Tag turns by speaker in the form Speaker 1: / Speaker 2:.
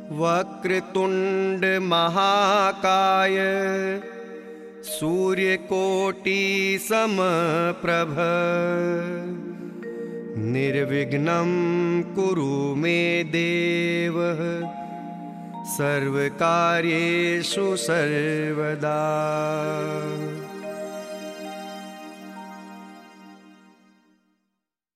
Speaker 1: वक्रतुंड महाकाय सूर्यकोटि समप्रभ निर्विघ्नं कुरु मे देव सर्वकार्येषु सर्वदा।